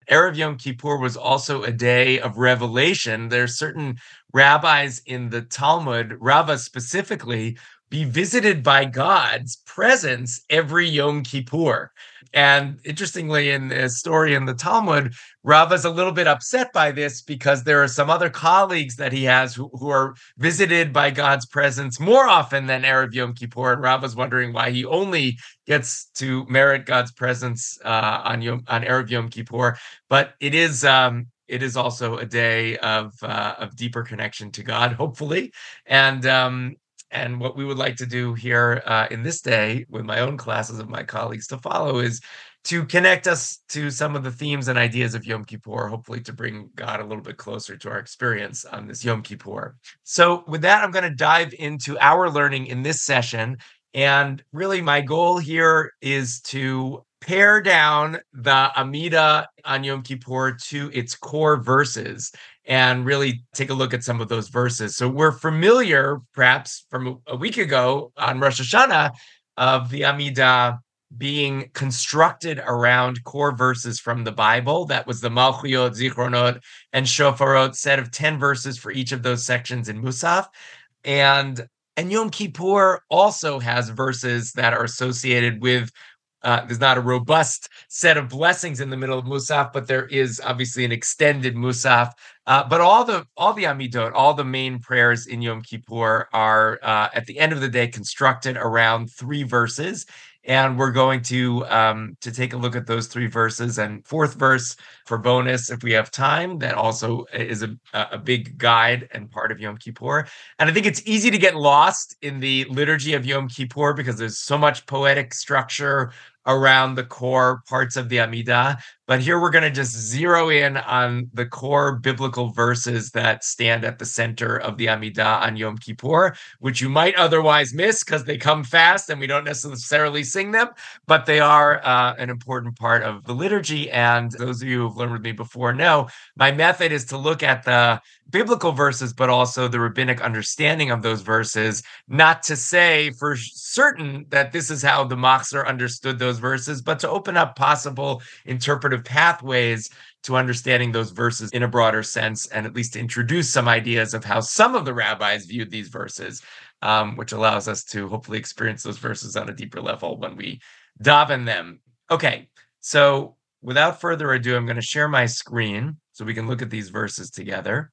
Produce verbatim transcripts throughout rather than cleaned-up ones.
Erev Yom Kippur was also a day of revelation. There are certain rabbis in the Talmud, Rava specifically, be visited by God's presence every Yom Kippur. And interestingly, in the story in the Talmud, Rava's a little bit upset by this because there are some other colleagues that he has who, who are visited by God's presence more often than Erev Yom Kippur. And Rava's wondering why he only gets to merit God's presence uh, on Yom, on Erev Yom Kippur. But it is um, it is also a day of uh, of deeper connection to God, hopefully. And um, and what we would like to do here uh, in this day with my own classes of my colleagues to follow is to connect us to some of the themes and ideas of Yom Kippur, hopefully to bring God a little bit closer to our experience on this Yom Kippur. So with that, I'm going to dive into our learning in this session. And really my goal here is to pare down the Amida on Yom Kippur to its core verses and really take a look at some of those verses. So we're familiar, perhaps from a week ago on Rosh Hashanah, of the Amidah being constructed around core verses from the Bible. That was the Malchuyot, Zichronot, and Shofarot, set of ten verses for each of those sections in Musaf. And, and Yom Kippur also has verses that are associated with Uh, there's not a robust set of blessings in the middle of Musaf, but there is obviously an extended Musaf. Uh, but all the all the Amidot, all the main prayers in Yom Kippur are uh, at the end of the day constructed around three verses, and we're going to um, to take a look at those three verses. And fourth verse for bonus, if we have time, that also is a a big guide and part of Yom Kippur. And I think it's easy to get lost in the liturgy of Yom Kippur because there's so much poetic structure around the core parts of the Amidah. But here we're going to just zero in on the core biblical verses that stand at the center of the Amidah on Yom Kippur, which you might otherwise miss because they come fast and we don't necessarily sing them, but they are uh, an important part of the liturgy. And those of you who've learned with me before know, my method is to look at the biblical verses, but also the rabbinic understanding of those verses, not to say for certain that this is how the Machzor understood those verses, but to open up possible interpretive pathways to understanding those verses in a broader sense, and at least introduce some ideas of how some of the rabbis viewed these verses, um, which allows us to hopefully experience those verses on a deeper level when we daven them. Okay, so without further ado, I'm going to share my screen so we can look at these verses together.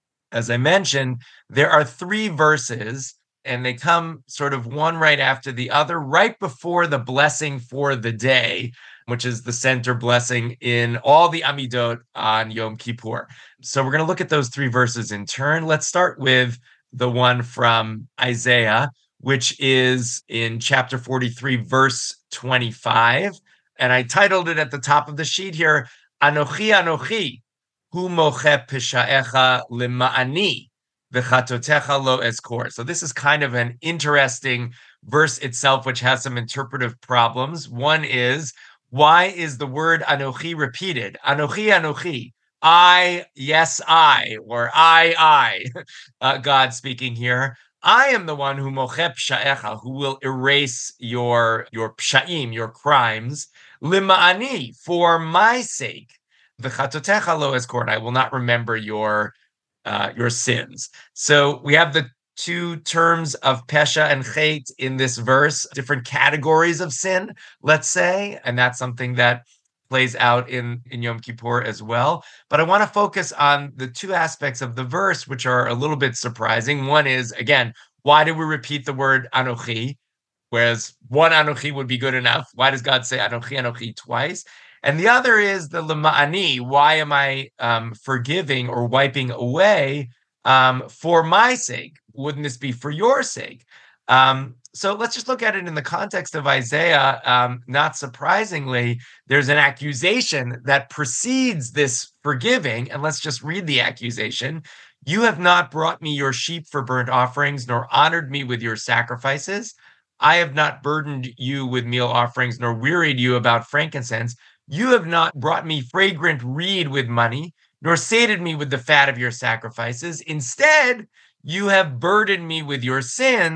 As I mentioned, there are three verses, and they come sort of one right after the other, right before the blessing for the day, which is the center blessing in all the Amidot on Yom Kippur. So we're going to look at those three verses in turn. Let's start with the one from Isaiah, which is in chapter forty-three, verse twenty-five. And I titled it at the top of the sheet here, Anochi, Anochi, Hu moche pesha'echa lema'ani, v'chatotecha lo ezkor. So this is kind of an interesting verse itself, which has some interpretive problems. One is, why is the word Anochi repeated? Anochi, Anochi. I, yes, I, or I, I, uh, God speaking here. I am the one who moche psha'echa, who will erase your, your psha'im, your crimes, lima'ani, for my sake. V'chatotecha lo ezkor, I will not remember your uh, your sins. So we have the two terms of pesha and chet in this verse, different categories of sin, let's say, and that's something that plays out in, in Yom Kippur as well. But I want to focus on the two aspects of the verse, which are a little bit surprising. One is, again, why do we repeat the word Anochi? Whereas one Anochi would be good enough. Why does God say Anochi, Anochi twice? And the other is the lema'ani. Why am I um, forgiving or wiping away um, for my sake? Wouldn't this be for your sake? Um, so let's just look at it in the context of Isaiah. Um, not surprisingly, there's an accusation that precedes this forgiving. And let's just read the accusation. You have not brought me your sheep for burnt offerings, nor honored me with your sacrifices. I have not burdened you with meal offerings, nor wearied you about frankincense. You have not brought me fragrant reed with money, nor sated me with the fat of your sacrifices. Instead, you have burdened me with your sins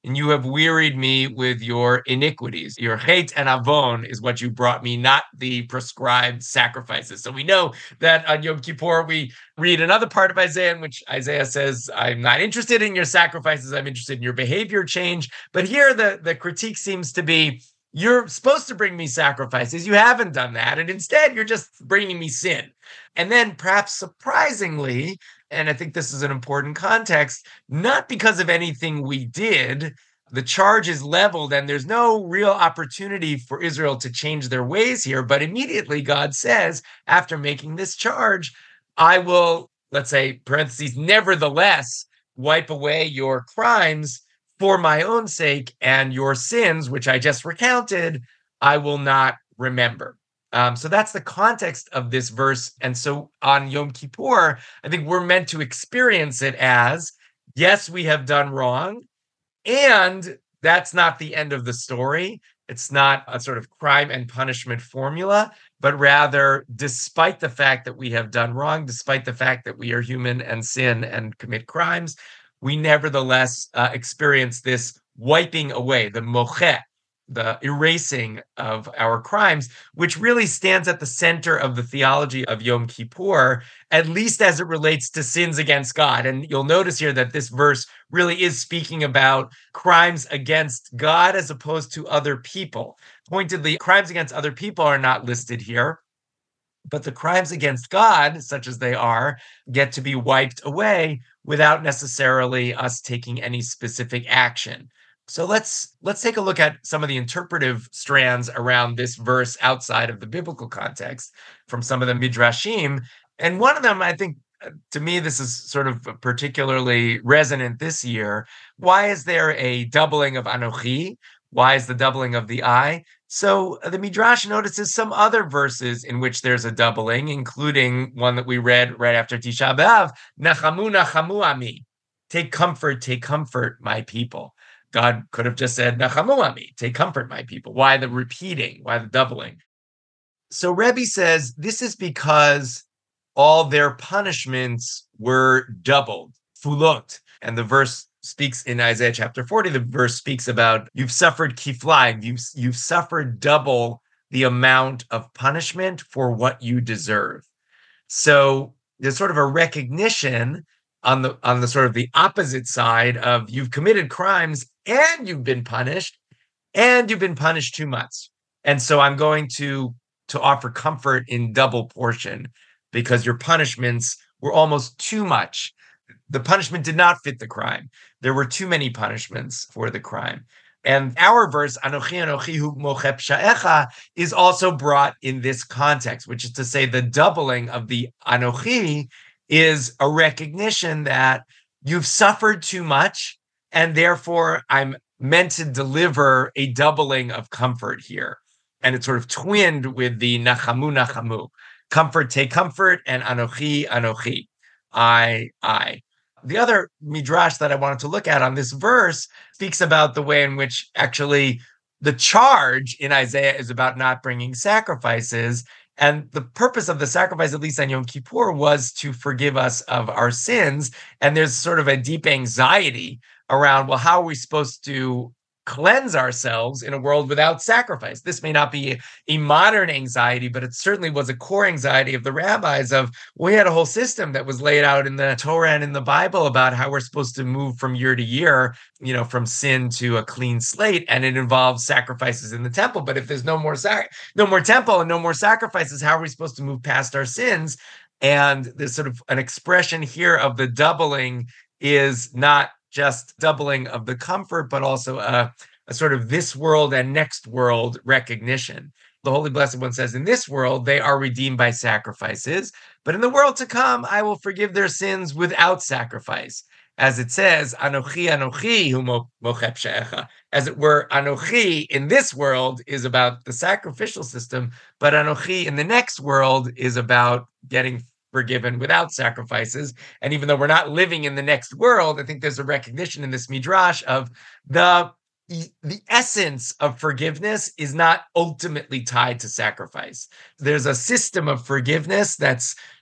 and you have wearied me with your iniquities. Your hate and avon is what you brought me, not the prescribed sacrifices. So we know that on Yom Kippur, we read another part of Isaiah in which Isaiah says, I'm not interested in your sacrifices, I'm interested in your behavior change. But here the, the critique seems to be, you're supposed to bring me sacrifices. You haven't done that. And instead, you're just bringing me sin. And then perhaps surprisingly, and I think this is an important context, not because of anything we did, the charge is leveled and there's no real opportunity for Israel to change their ways here. But immediately God says, after making this charge, I will, let's say, parentheses, nevertheless, wipe away your crimes for my own sake, and your sins, which I just recounted, I will not remember. Um, so that's the context of this verse. And so on Yom Kippur, I think we're meant to experience it as, yes, we have done wrong, and that's not the end of the story. It's not a sort of crime and punishment formula, but rather, despite the fact that we have done wrong, despite the fact that we are human and sin and commit crimes, we nevertheless uh, experience this wiping away, the mocheh, the erasing of our crimes, which really stands at the center of the theology of Yom Kippur, at least as it relates to sins against God. And you'll notice here that this verse really is speaking about crimes against God as opposed to other people. Pointedly, crimes against other people are not listed here, but the crimes against God, such as they are, get to be wiped away without necessarily us taking any specific action. So let's let's take a look at some of the interpretive strands around this verse outside of the biblical context from some of the midrashim. And one of them, I think, uh, to me, this is sort of particularly resonant this year. Why is there a doubling of Anochi? Why is the doubling of the I? So uh, the Midrash notices some other verses in which there's a doubling, including one that we read right after Tisha B'Av, Nachamu, Nachamu Ami. Take comfort, take comfort, my people. God could have just said, Nachamu Ami, take comfort, my people. Why the repeating? Why the doubling? So Rebbe says this is because all their punishments were doubled, fulot. And the verse speaks in Isaiah chapter forty, the verse speaks about you've suffered kiflaim, you've, you've suffered double the amount of punishment for what you deserve. So there's sort of a recognition on the on the sort of the opposite side of you've committed crimes and you've been punished, and you've been punished too much. And so I'm going to to offer comfort in double portion because your punishments were almost too much. The punishment did not fit the crime. There were too many punishments for the crime. And our verse, Anochi Anochi hu mocheh psha'echa, is also brought in this context, which is to say the doubling of the Anochi is a recognition that you've suffered too much, and therefore I'm meant to deliver a doubling of comfort here. And it's sort of twinned with the Nachamu Nachamu. Comfort, take comfort, and Anochi Anochi. I, I. The other midrash that I wanted to look at on this verse speaks about the way in which actually the charge in Isaiah is about not bringing sacrifices. And the purpose of the sacrifice, at least on Yom Kippur, was to forgive us of our sins. And there's sort of a deep anxiety around, well, how are we supposed to cleanse ourselves in a world without sacrifice? This may not be a modern anxiety, but it certainly was a core anxiety of the rabbis of, we had a whole system that was laid out in the Torah and in the Bible about how we're supposed to move from year to year, you know, from sin to a clean slate. And it involves sacrifices in the temple. But if there's no more sac- no more temple and no more sacrifices, how are we supposed to move past our sins? And there's sort of an expression here of the doubling is not just doubling of the comfort, but also a, a sort of this world and next world recognition. The Holy Blessed One says, in this world, they are redeemed by sacrifices, but in the world to come, I will forgive their sins without sacrifice. As it says, Anochi, Anochi, hu mocheh psha'echa. As it were, Anochi in this world is about the sacrificial system, but Anochi in the next world is about getting forgiven without sacrifices. And even though we're not living in the next world, I think there's a recognition in this midrash of the, the essence of forgiveness is not ultimately tied to sacrifice. There's a system of forgiveness that's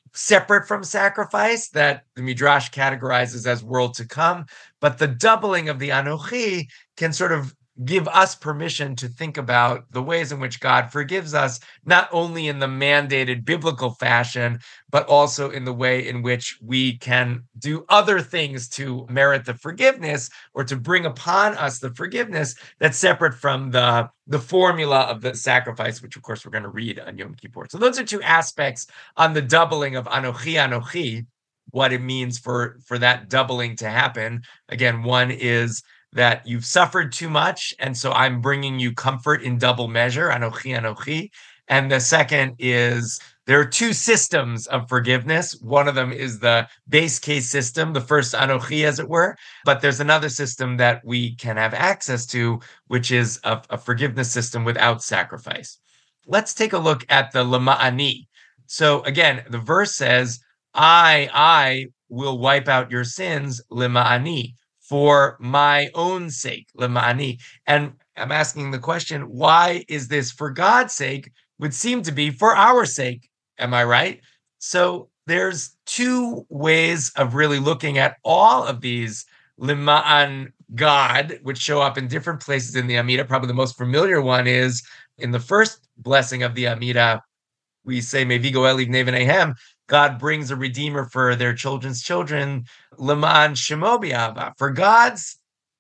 separate from sacrifice that the Midrash categorizes as world to come. But the doubling of the Anochi can sort of give us permission to think about the ways in which God forgives us, not only in the mandated biblical fashion, but also in the way in which we can do other things to merit the forgiveness or to bring upon us the forgiveness that's separate from the, the formula of the sacrifice, which of course we're going to read on Yom Kippur. So those are two aspects on the doubling of Anochi Anochi, what it means for, for that doubling to happen. Again, one is that you've suffered too much, and so I'm bringing you comfort in double measure, Anochi Anochi. And the second is there are two systems of forgiveness. One of them is the base case system, the first Anochi, as it were. But there's another system that we can have access to, which is a, a forgiveness system without sacrifice. Let's take a look at the Lema'ani. So again, the verse says, I, I will wipe out your sins, Lema'ani, for my own sake, lema'ani. And I'm asking the question, why is this for God's sake? Would seem to be for our sake. Am I right? So there's two ways of really looking at all of these lema'an God, which show up in different places in the Amida. Probably the most familiar one is in the first blessing of the Amida. We say, Mevi goel livnei v'neihem, God brings a redeemer for their children's children, Leman Shemo b'Ahava, for God's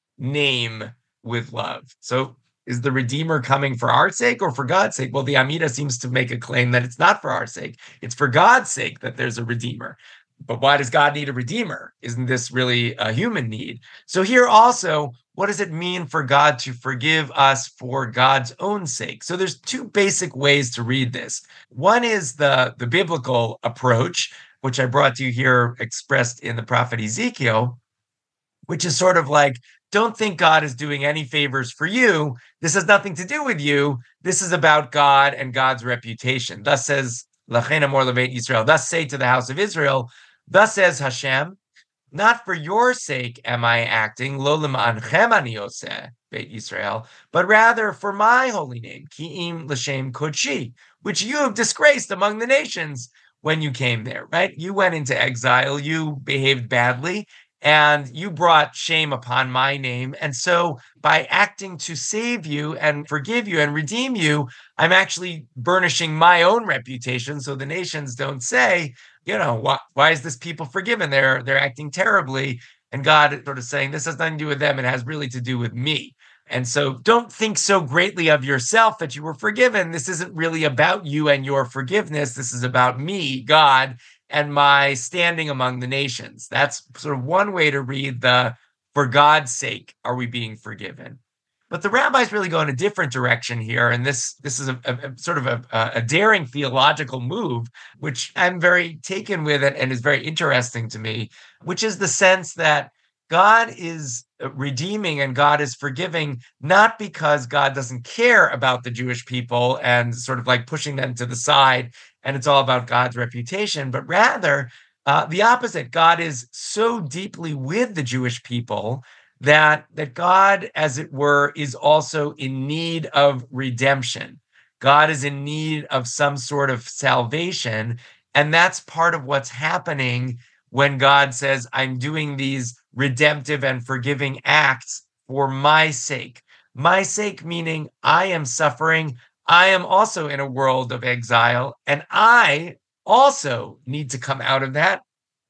name with love. So is the redeemer coming for our sake or for God's sake? Well, the Amida seems to make a claim that it's not for our sake. It's for God's sake that there's a redeemer. But why does God need a redeemer? Isn't this really a human need? So here also, what does it mean for God to forgive us for God's own sake? So there's two basic ways to read this. One is the, the biblical approach, which I brought to you here expressed in the prophet Ezekiel, which is sort of like, don't think God is doing any favors for you. This has nothing to do with you. This is about God and God's reputation. Thus says, Lachen amor levet Yisrael, thus say to the house of Israel, thus says Hashem, not for your sake am I acting, lo lema'anchem ani oseh, Beit Yisrael, but rather for my holy name, ki'im l'shem kodshi, which you have disgraced among the nations when you came there, right? You went into exile, you behaved badly, and you brought shame upon my name. And so by acting to save you and forgive you and redeem you, I'm actually burnishing my own reputation. So the nations don't say, you know, why, why is this people forgiven? They're, they're acting terribly. And God is sort of saying, this has nothing to do with them. It has really to do with me. And so don't think so greatly of yourself that you were forgiven. This isn't really about you and your forgiveness. This is about me, God, and my standing among the nations. That's sort of one way to read the, for God's sake, are we being forgiven? But the rabbis really go in a different direction here. And this, this is a, a, a sort of a, a daring theological move, which I'm very taken with it and is very interesting to me, which is the sense that God is redeeming and God is forgiving, not because God doesn't care about the Jewish people and sort of like pushing them to the side and it's all about God's reputation, but rather uh, the opposite. God is so deeply with the Jewish people that, that God, as it were, is also in need of redemption. God is in need of some sort of salvation. And that's part of what's happening when God says, I'm doing these redemptive and forgiving acts for my sake. My sake, meaning I am suffering. I am also in a world of exile, and I also need to come out of that,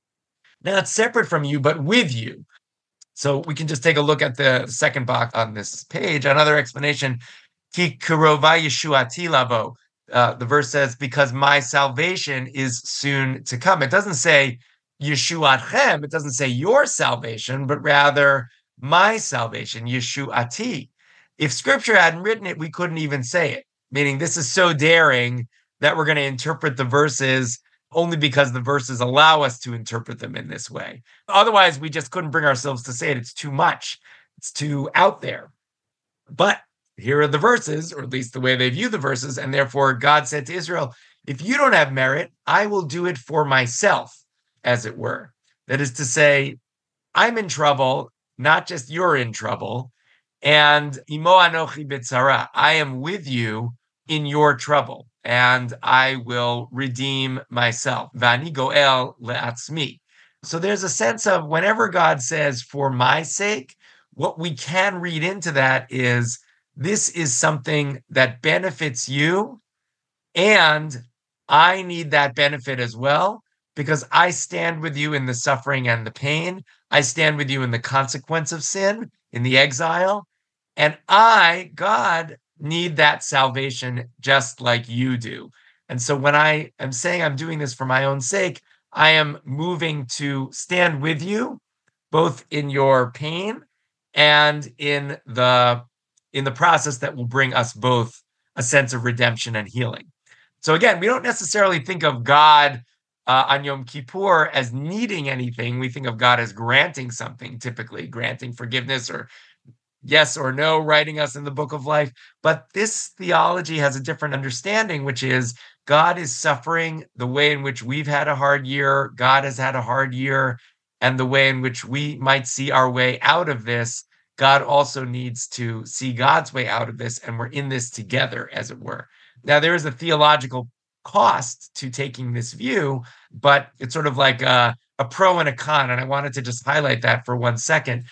not separate from you, but with you. So we can just take a look at the second box on this page. Another explanation, Ki karova yeshuati lavo. Uh, the verse says, because my salvation is soon to come. It doesn't say Yeshuatchem, it doesn't say your salvation, but rather my salvation, Yeshuati. If scripture hadn't written it, we couldn't even say it, meaning this is so daring that we're going to interpret the verses only because the verses allow us to interpret them in this way. Otherwise, we just couldn't bring ourselves to say it. It's too much. It's too out there. But here are the verses, or at least the way they view the verses, and therefore God said to Israel, if you don't have merit, I will do it for myself, as it were. That is to say, I'm in trouble, not just you're in trouble, and imo anochi b'tzara, I am with you in your trouble. and I will redeem myself. Vani goel le'atzmi. So there's a sense of whenever God says, for my sake, what we can read into that is this is something that benefits you, and I need that benefit as well because I stand with you in the suffering and the pain. I stand with you in the consequence of sin, in the exile. And I, God, need that salvation just like you do. And so when I am saying I'm doing this for my own sake, I am moving to stand with you, both in your pain and in the in the process that will bring us both a sense of redemption and healing. So again, we don't necessarily think of God uh, on Yom Kippur as needing anything. We think of God as granting something, typically granting forgiveness or yes or no, writing us in the book of life. But this theology has a different understanding, which is God is suffering the way in which we've had a hard year, God has had a hard year, and the way in which we might see our way out of this, God also needs to see God's way out of this, and we're in this together, as it were. Now, there is a theological cost to taking this view, but it's sort of like a, a pro and a con, and I wanted to just highlight that for one second.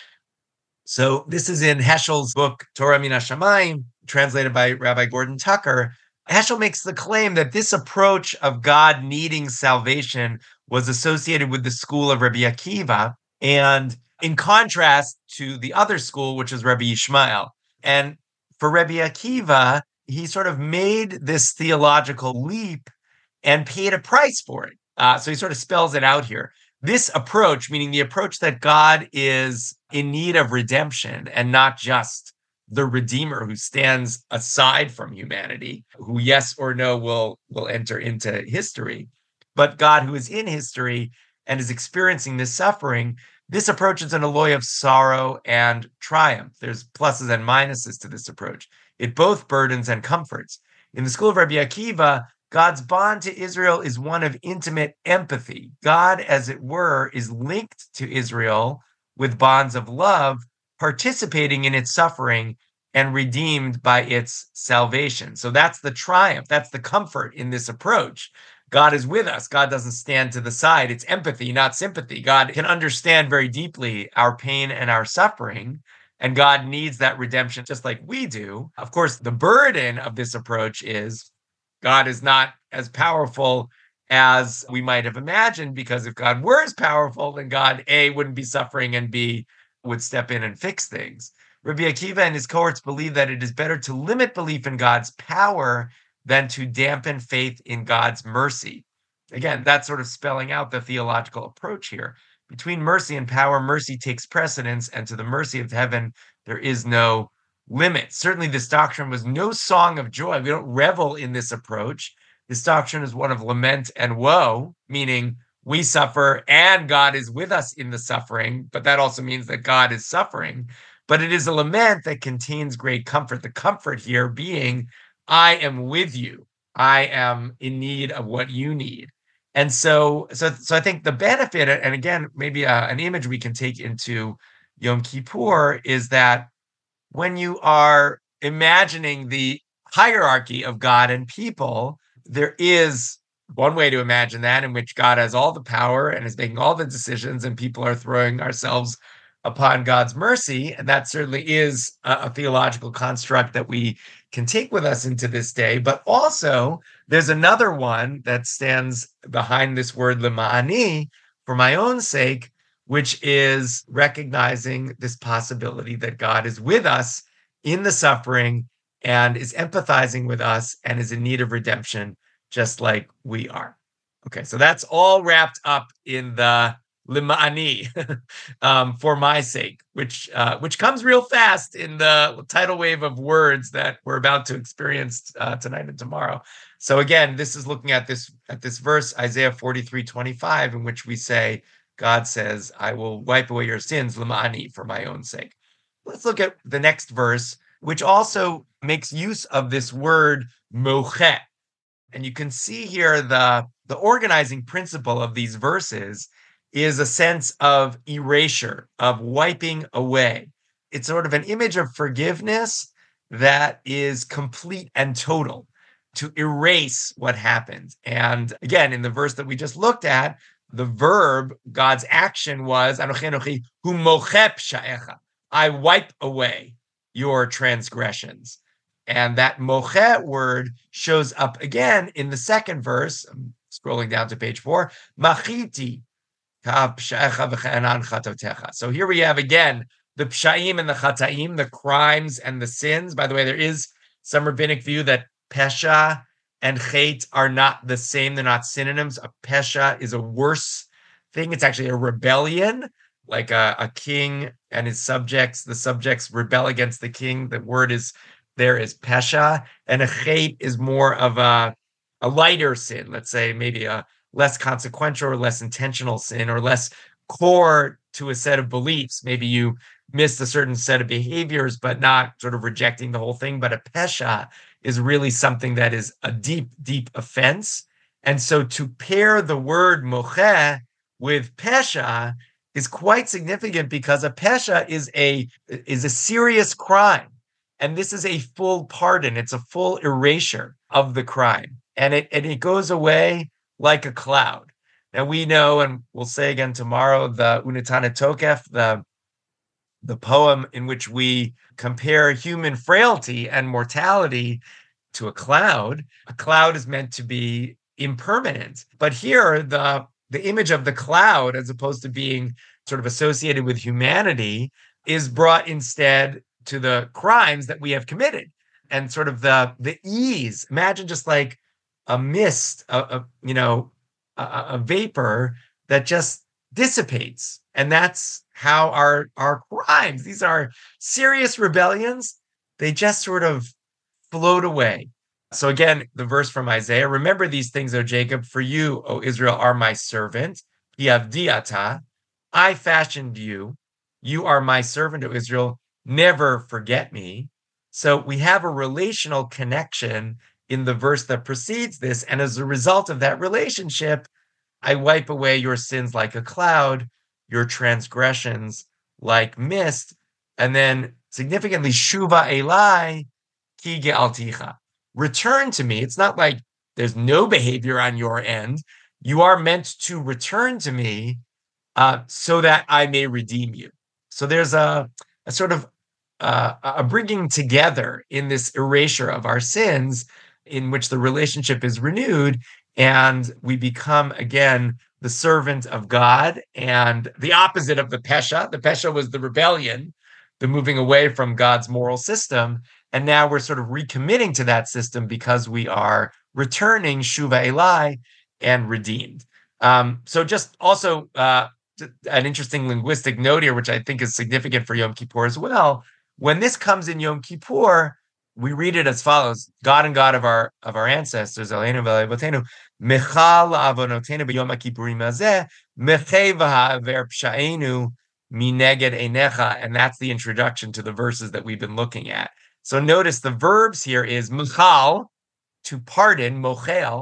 So this is in Heschel's book, Torah Min HaShamayim, translated by Rabbi Gordon Tucker. Heschel makes the claim that this approach of God needing salvation was associated with the school of Rabbi Akiva, and in contrast to the other school, which is Rabbi Yishmael. And for Rabbi Akiva, he sort of made this theological leap and paid a price for it. Uh, so he sort of spells it out here. This approach, meaning the approach that God is in need of redemption and not just the Redeemer who stands aside from humanity, who yes or no will, will enter into history, but God who is in history and is experiencing this suffering. This approach is an alloy of sorrow and triumph. There's pluses and minuses to this approach. It both burdens and comforts. In the school of Rabbi Akiva, God's bond to Israel is one of intimate empathy. God, as it were, is linked to Israel with bonds of love, participating in its suffering and redeemed by its salvation. So that's the triumph. That's the comfort in this approach. God is with us. God doesn't stand to the side. It's empathy, not sympathy. God can understand very deeply our pain and our suffering, and God needs that redemption just like we do. Of course, the burden of this approach is God is not as powerful as we might have imagined, because if God were as powerful, then God, A, wouldn't be suffering, and B, would step in and fix things. Rabbi Akiva and his cohorts believe that it is better to limit belief in God's power than to dampen faith in God's mercy. Again, that's sort of spelling out the theological approach here. Between mercy and power, mercy takes precedence, and to the mercy of heaven, there is no limit. Certainly, this doctrine was no song of joy. We don't revel in this approach. This doctrine is one of lament and woe, meaning we suffer and God is with us in the suffering, but that also means that God is suffering. But it is a lament that contains great comfort. The comfort here being, I am with you. I am in need of what you need. And so, so, so I think the benefit, and again, maybe a, an image we can take into Yom Kippur, is that when you are imagining the hierarchy of God and people, there is one way to imagine that in which God has all the power and is making all the decisions, and people are throwing ourselves upon God's mercy. And that certainly is a, a theological construct that we can take with us into this day. But also, there's another one that stands behind this word lema'ani, for my own sake, which is recognizing this possibility that God is with us in the suffering and is empathizing with us and is in need of redemption, just like we are. Okay, so that's all wrapped up in the lema'ani, um, for my sake, which uh, which comes real fast in the tidal wave of words that we're about to experience uh, tonight and tomorrow. So again, this is looking at this at this verse, Isaiah forty-three twenty-five, in which we say, God says, I will wipe away your sins, lema'ani, for my own sake. Let's look at the next verse, which also makes use of this word mochet. And you can see here the, the organizing principle of these verses is a sense of erasure, of wiping away. It's sort of an image of forgiveness that is complete and total. to erase what happened. And again, in the verse that we just looked at, the verb, God's action was, Anochi Anochi hu mocheh psha'echa. I wipe away your transgressions. And that mocheh word shows up again in the second verse. I'm scrolling down to page four. Machiti ka psha'echa v'che'anan chatotecha. So here we have again the psha'im and the chataim, the crimes and the sins. By the way, there is some rabbinic view that pesha and chet are not the same. They're not synonyms. A pesha is a worse thing. It's actually a rebellion, like a, a king and his subjects. The subjects rebel against the king. The word is there is pesha. And a chet is more of a, a lighter sin. Let's say maybe a less consequential or less intentional sin or less core to a set of beliefs. Maybe you missed a certain set of behaviors, but not sort of rejecting the whole thing. But a pesha is really something that is a deep, deep offense. And so to pair the word mocheh with pesha is quite significant because a pesha is a, is a serious crime. And this is a full pardon. It's a full erasure of the crime. And it, and it goes away like a cloud. Now we know, and we'll say again tomorrow, the Unetane Tokef, the the poem in which we compare human frailty and mortality to a cloud. A cloud is meant to be impermanent. But here, the, the image of the cloud, as opposed to being sort of associated with humanity, is brought instead to the crimes that we have committed. And sort of the, the ease. Imagine just like a mist, a, a you know, a, a vapor that just dissipates. And that's how our, our crimes, these are serious rebellions, they just sort of float away. So again, the verse from Isaiah, remember these things, O Jacob, for you, O Israel, are my servant. Yavdiata, I fashioned you. You are my servant, O Israel. Never forget me. So we have a relational connection in the verse that precedes this. And as a result of that relationship, I wipe away your sins like a cloud, your transgressions like mist, and then significantly, Shuva Elai ki ge'alticha. Return to me. It's not like there's no behavior on your end. You are meant to return to me uh, so that I may redeem you. So there's a, a sort of uh, a bringing together in this erasure of our sins in which the relationship is renewed and we become, again, the servant of God, and the opposite of the pesha. The pesha was the rebellion, the moving away from God's moral system. And now we're sort of recommitting to that system because we are returning Shuva Elai and redeemed. Um, so just also uh, an interesting linguistic note here, which I think is significant for Yom Kippur as well. When this comes in Yom Kippur, we read it as follows: God and God of our of our ancestors, Aleinu v'Aleivotenu, Mechal avonotenu b'Yom Kippurim hazeh, Mechei v'ha'aver psha'enu mineged einecha, and that's the introduction to the verses that we've been looking at. So notice the verbs here is Mechal, to pardon, Mochel,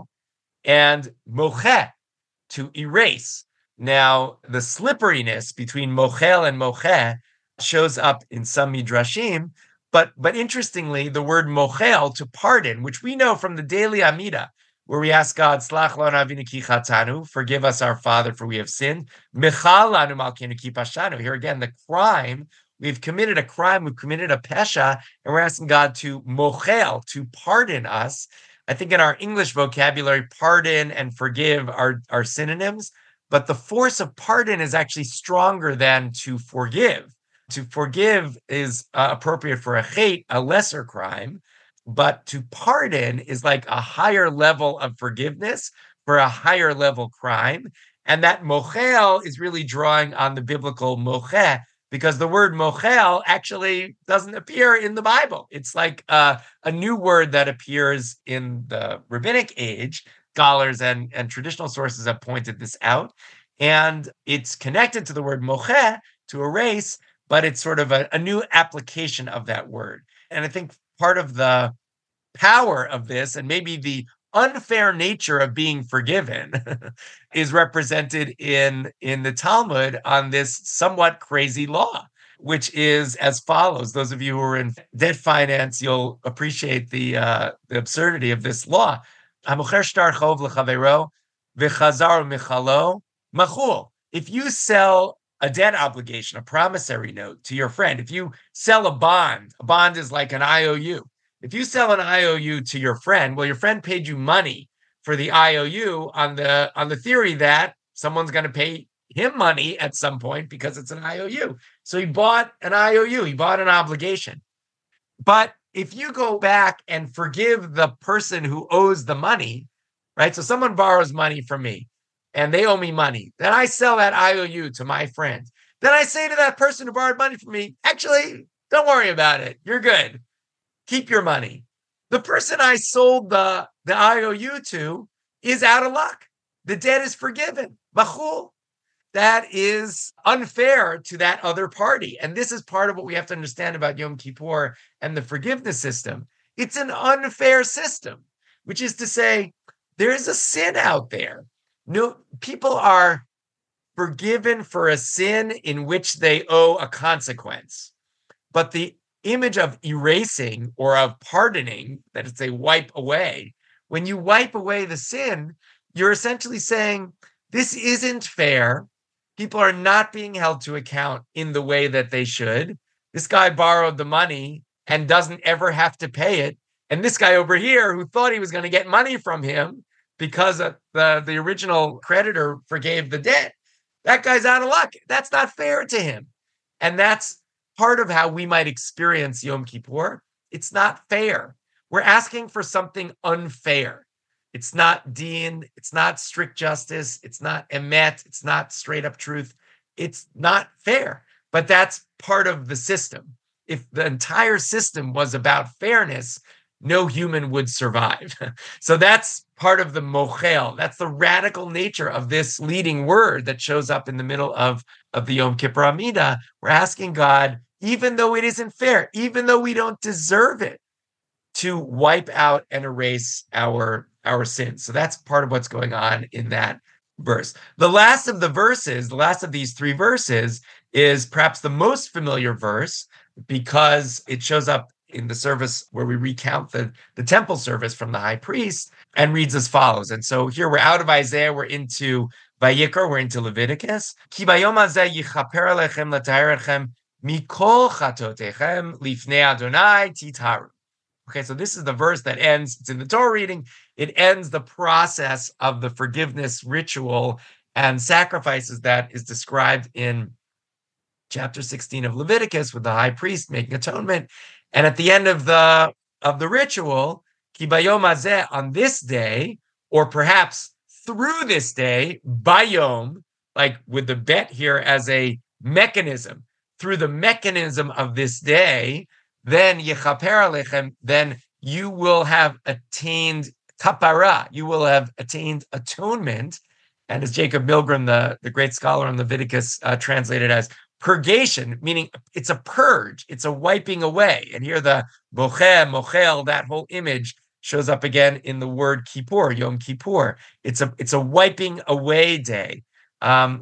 and Mocheh, to erase. Now, the slipperiness between Mochel and Mocheh shows up in some midrashim. But but interestingly, the word mochel, to pardon, which we know from the daily Amida, where we ask God, Slach lanu avinu ki chatanu, forgive us our Father for we have sinned. Mechal lanu malkeinu ki pashanu. Here again, the crime, we've committed a crime, we've committed a pesha, and we're asking God to mochel, to pardon us. I think in our English vocabulary, pardon and forgive are, are synonyms, but the force of pardon is actually stronger than to forgive. To forgive is uh, appropriate for a chet, a lesser crime, but to pardon is like a higher level of forgiveness for a higher level crime. And that mochel is really drawing on the biblical mocheh, because the word mochel actually doesn't appear in the Bible. It's like uh, a new word that appears in the rabbinic age. Scholars and, and traditional sources have pointed this out. And it's connected to the word mocheh, to erase, but it's sort of a, a new application of that word. And I think part of the power of this, and maybe the unfair nature of being forgiven, is represented in, in the Talmud on this somewhat crazy law. which is as follows. Those of you who are in debt finance, you'll appreciate the, uh, the absurdity of this law. If you sell a debt obligation, a promissory note to your friend, if you sell a bond, a bond is like an I O U. If you sell an I O U to your friend, well, your friend paid you money for the I O U on the on the theory that someone's going to pay him money at some point because it's an I O U. So he bought an I O U, he bought an obligation. But if you go back and forgive the person who owes the money, right? So someone borrows money from me and they owe me money. Then I sell that I O U to my friend. Then I say to that person who borrowed money from me, actually, don't worry about it. You're good. Keep your money. The person I sold the, the I O U to is out of luck. The debt is forgiven. Machul. That is unfair to that other party. And this is part of what we have to understand about Yom Kippur and the forgiveness system. It's an unfair system, which is to say, there is a sin out there. No, people are forgiven for a sin in which they owe a consequence. But the image of erasing or of pardoning, that it's a wipe away, when you wipe away the sin, you're essentially saying, this isn't fair. People are not being held to account in the way that they should. This guy borrowed the money and doesn't ever have to pay it. And this guy over here who thought he was going to get money from him because the, the original creditor forgave the debt, that guy's out of luck. That's not fair to him. And that's part of how we might experience Yom Kippur. It's not fair. We're asking for something unfair. It's not deen, it's not strict justice, it's not emet, it's not straight up truth. It's not fair, but that's part of the system. If the entire system was about fairness, no human would survive. So that's part of the mochel. That's the radical nature of this leading word that shows up in the middle of, of the Yom Kippur Amidah. We're asking God, even though it isn't fair, even though we don't deserve it, to wipe out and erase our our sins. So that's part of what's going on in that verse. The last of the verses, the last of these three verses, is perhaps the most familiar verse because it shows up in the service where we recount the, the temple service from the high priest and reads as follows. And so here we're out of Isaiah, we're into Vayikra, we're into Leviticus. Ki bayom hazeh yichaper alechem l'taher etchem mikol chatotechem lifnei Adonai titaru. Okay, so this is the verse that ends, it's in the Torah reading, it ends the process of the forgiveness ritual and sacrifices that is described in chapter sixteen of Leviticus with the high priest making atonement. And at the end of the of the ritual, ki bayom hazeh, on this day, or perhaps through this day, bayom, like with the bet here as a mechanism, through the mechanism of this day, then yechaper alechem, then you will have attained kapara, you will have attained atonement. And as Jacob Milgrom, the, the great scholar on Leviticus, uh, translated as purgation, meaning it's a purge, it's a wiping away. And here the boche, mochel, that whole image shows up again in the word Kippur, Yom Kippur. It's a, it's a wiping away day. Um,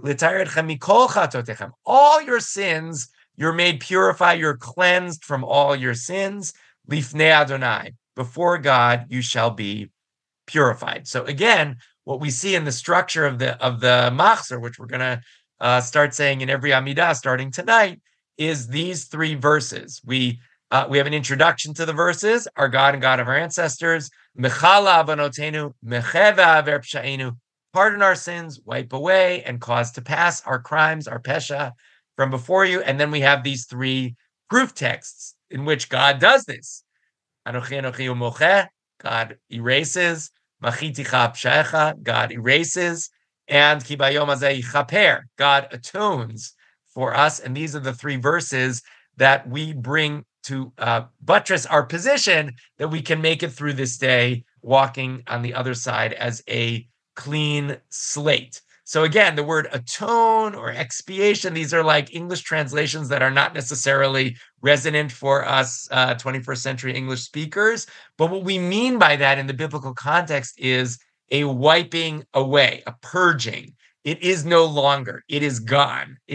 all your sins, you're made purified, you're cleansed from all your sins. Lifnei Adonai, before God you shall be purified. So again, what we see in the structure of the of the Machzor, which we're going to uh, start saying in every Amidah starting tonight, is these three verses. We uh, we have an introduction to the verses, our God and God of our ancestors, Mechala avanotenu, Mecheva aver psha'enu, pardon our sins, wipe away, and cause to pass our crimes, our pesha, from before you. And then we have these three proof texts in which God does this. Anochi anochi umocheh, God erases. Machiticha pshecha, God erases. And ki bayom hazeh yichaper, God atones for us. And these are the three verses that we bring to uh, buttress our position that we can make it through this day, walking on the other side as a clean slate. So again, the word atone or expiation, these are like English translations that are not necessarily resonant for us uh, twenty-first century English speakers. But what we mean by that in the biblical context is a wiping away, a purging. It is no longer, it is gone. It's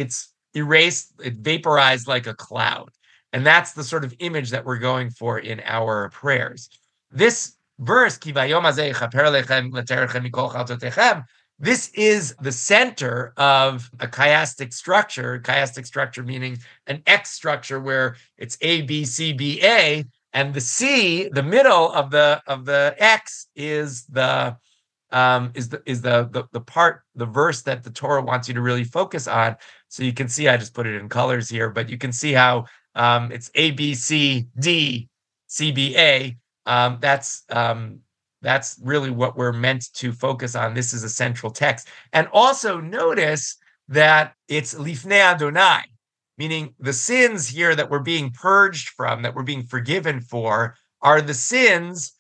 erased, it vaporized like a cloud. And that's the sort of image that we're going for in our prayers. This verse, Ki vayom hazeh yechaper lechem l'terechem mikol chaltotechem, this is the center of a chiastic structure, chiastic structure meaning an X structure where it's A, B, C, B, A, and the C, the middle of the of the X is the um, is the is the, the the part, the verse that the Torah wants you to really focus on. So you can see, I just put it in colors here, but you can see how um, it's A, B, C, D, C, B, A. Um, that's um, that's really what we're meant to focus on. This is a central text. And also notice that it's Lifnei Adonai, meaning the sins here that we're being purged from, that we're being forgiven for, are the sins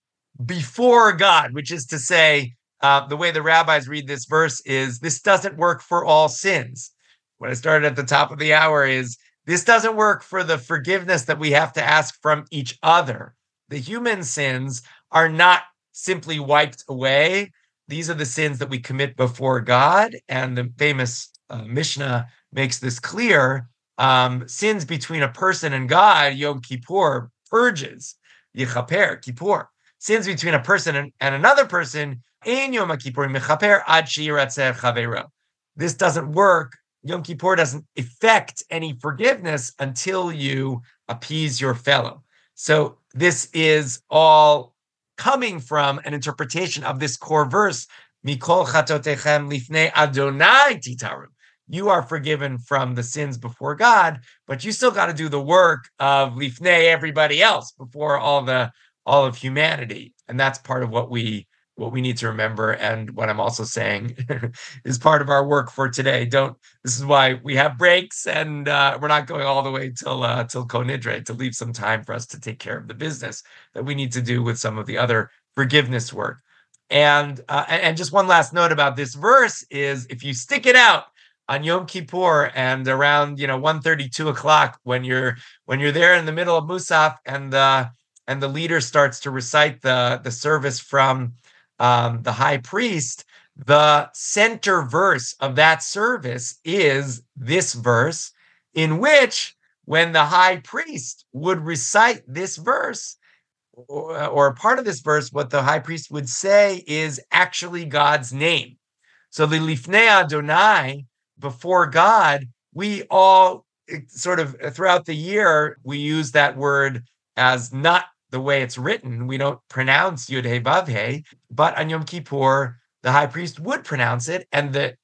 before God, which is to say, uh, the way the rabbis read this verse is, this doesn't work for all sins. What I started at the top of the hour is, this doesn't work for the forgiveness that we have to ask from each other. The human sins are not simply wiped away. These are the sins that we commit before God. And the famous uh, Mishnah makes this clear. Um, sins between a person and God, Yom Kippur purges, Yechaper, Kippur. Sins between a person and, and another person, Ein Yom Kippur Mechaper Ad Sheyiratzeh Chaveiro. This doesn't work. Yom Kippur doesn't effect any forgiveness until you appease your fellow. So this is all coming from an interpretation of this core verse, Mikol Chatotechem Lifnei Adonai Titaru. You are forgiven from the sins before God, but you still got to do the work of Lifnei everybody else, before all the all of humanity. And that's part of what we what we need to remember. And what I'm also saying is part of our work for today. Don't, this is why we have breaks, and uh, we're not going all the way till uh, till Konidre, to leave some time for us to take care of the business that we need to do with some of the other forgiveness work. And uh, and just one last note about this verse is, if you stick it out on Yom Kippur and around, you know, one thirty, two o'clock, when you're when you're there in the middle of Musaf, and the and the leader starts to recite the the service from um, the high priest, the center verse of that service is this verse, in which, when the high priest would recite this verse, or, or a part of this verse, what the high priest would say is actually God's name. So the Lifnei Adonai, before God, we all sort of throughout the year, we use that word as not the way it's written. We don't pronounce Yud He Vav He, but on Yom Kippur, the high priest would pronounce it. And the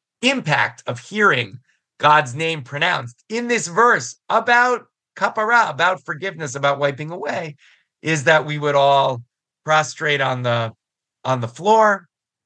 impact of hearing God's name pronounced in this verse about kapara, about forgiveness, about wiping away, is that we would all prostrate on the on the floor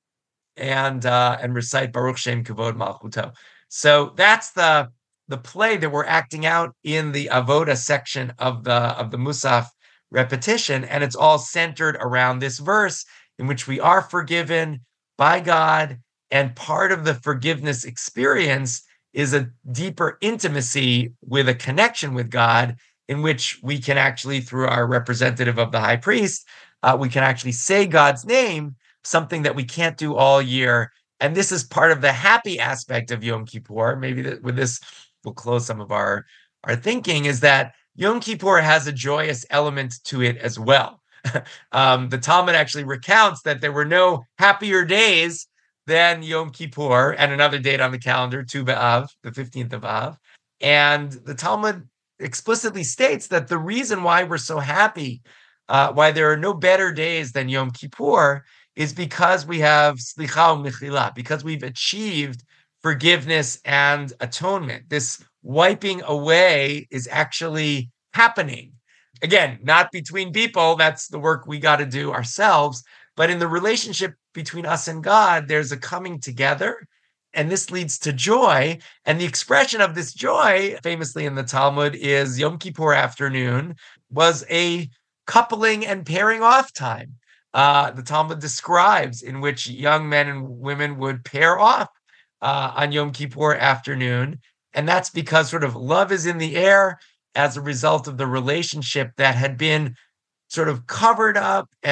and uh, and recite Baruch Shem Kavod Malchuto. So that's the the play that we're acting out in the Avoda section of the of the Musaf repetition, and it's all centered around this verse, in which we are forgiven by God, and part of the forgiveness experience is a deeper intimacy with a connection with God, in which we can actually, through our representative of the high priest, uh, we can actually say God's name, something that we can't do all year. And this is part of the happy aspect of Yom Kippur. Maybe that with this, we'll close some of our, our thinking, is that Yom Kippur has a joyous element to it as well. um, the Talmud actually recounts that there were no happier days than Yom Kippur, and another date on the calendar, Tu B'Av, the fifteenth of Av. And the Talmud explicitly states that the reason why we're so happy, uh, why there are no better days than Yom Kippur, is because we have Slicha u'Mechila, because we've achieved forgiveness and atonement. This wiping away is actually happening. Again, not between people, that's the work we got to do ourselves, but in the relationship between us and God, there's a coming together, and this leads to joy. And the expression of this joy, famously in the Talmud, is Yom Kippur afternoon was a coupling and pairing off time. Uh, the Talmud describes in which young men and women would pair off uh, on Yom Kippur afternoon. And that's because sort of love is in the air as a result of the relationship that had been sort of covered up and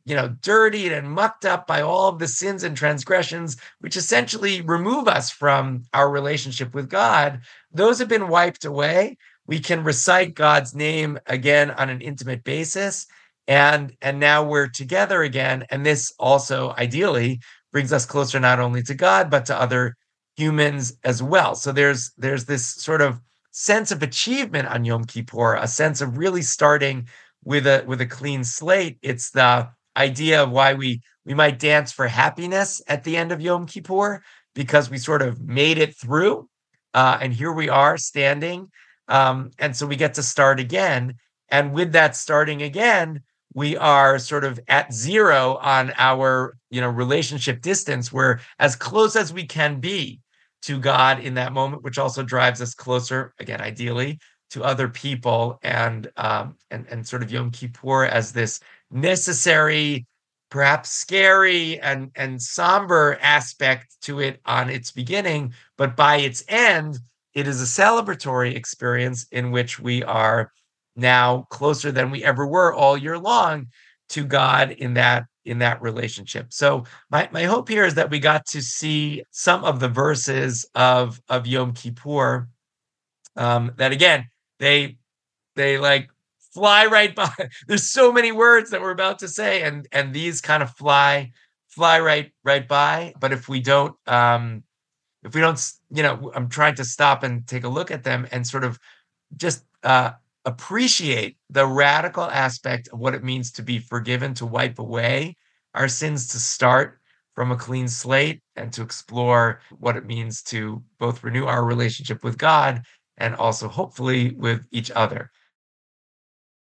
you know, dirtied and mucked up by all of the sins and transgressions, which essentially remove us from our relationship with God, those have been wiped away. We can recite God's name again on an intimate basis. And, and now we're together again. And this also ideally brings us closer not only to God, but to other humans as well. So there's there's this sort of sense of achievement on Yom Kippur, a sense of really starting with a with a clean slate. It's the idea of why we we might dance for happiness at the end of Yom Kippur, because we sort of made it through, uh, and here we are standing, um, and so we get to start again. And with that starting again, we are sort of at zero on our, you know, relationship distance. We're as close as we can be to God in that moment, which also drives us closer, again, ideally, to other people, and um, and and sort of Yom Kippur as this necessary, perhaps scary and and somber aspect to it on its beginning, but by its end, it is a celebratory experience in which we are now closer than we ever were all year long to God in that in that relationship. So my my hope here is that we got to see some of the verses of of Yom Kippur, um, that again they they like fly right by. There's so many words that we're about to say, and and these kind of fly fly right right by. But if we don't um, if we don't, you know, I'm trying to stop and take a look at them and sort of just uh, appreciate the radical aspect of what it means to be forgiven, to wipe away our sins, to start from a clean slate, and to explore what it means to both renew our relationship with God and also hopefully with each other.